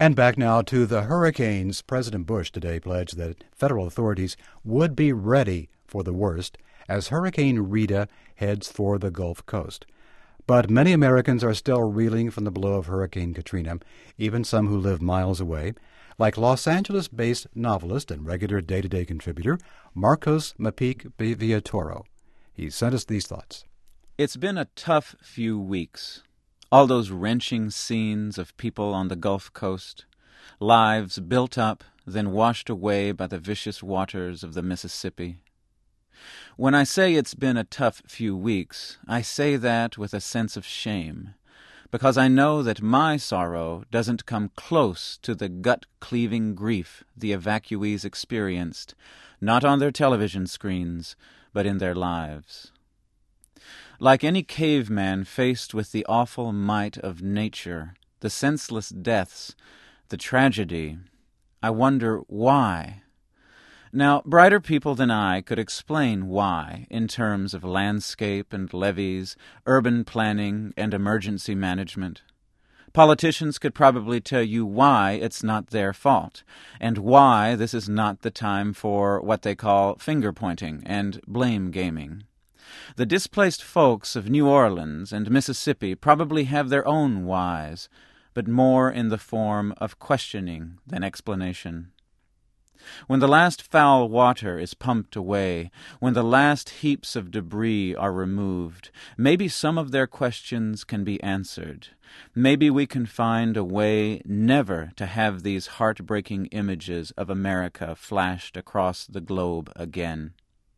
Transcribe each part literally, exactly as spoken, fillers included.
And back now to the hurricanes. President Bush today pledged that federal authorities would be ready for the worst as Hurricane Rita heads for the Gulf Coast. But many Americans are still reeling from the blow of Hurricane Katrina, even some who live miles away, like Los Angeles-based novelist and regular day-to-day contributor Marcos Mapic-Villatoro. He sent us these thoughts. It's been a tough few weeks. All those wrenching scenes of people on the Gulf Coast, lives built up, then washed away by the vicious waters of the Mississippi. When I say it's been a tough few weeks, I say that with a sense of shame, because I know that my sorrow doesn't come close to the gut-cleaving grief the evacuees experienced, not on their television screens, but in their lives. Like any caveman faced with the awful might of nature, the senseless deaths, the tragedy, I wonder why. Now, brighter people than I could explain why in terms of landscape and levees, urban planning and emergency management. Politicians could probably tell you why it's not their fault, and why this is not the time for what they call finger-pointing and blame-gaming. The displaced folks of New Orleans and Mississippi probably have their own whys, but more in the form of questioning than explanation. When the last foul water is pumped away, when the last heaps of debris are removed, maybe some of their questions can be answered. Maybe we can find a way never to have these heartbreaking images of America flashed across the globe again.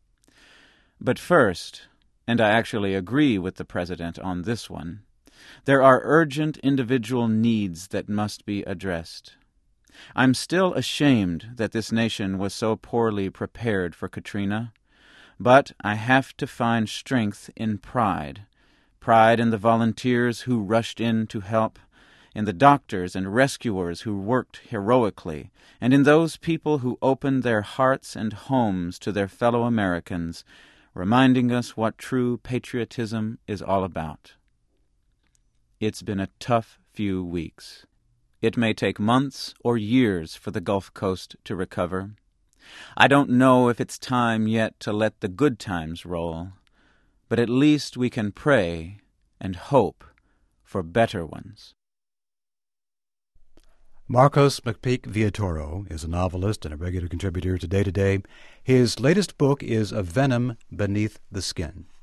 But first, and I actually agree with the President on this one, there are urgent individual needs that must be addressed. I'm still ashamed that this nation was so poorly prepared for Katrina, but I have to find strength in pride, pride in the volunteers who rushed in to help, in the doctors and rescuers who worked heroically, and in those people who opened their hearts and homes to their fellow Americans, reminding us what true patriotism is all about. It's been a tough few weeks. It may take months or years for the Gulf Coast to recover. I don't know if it's time yet to let the good times roll, but at least we can pray and hope for better ones. Marcos Mapic-Villatoro is a novelist and a regular contributor to Day to Day. His latest book is A Venom Beneath the Skin.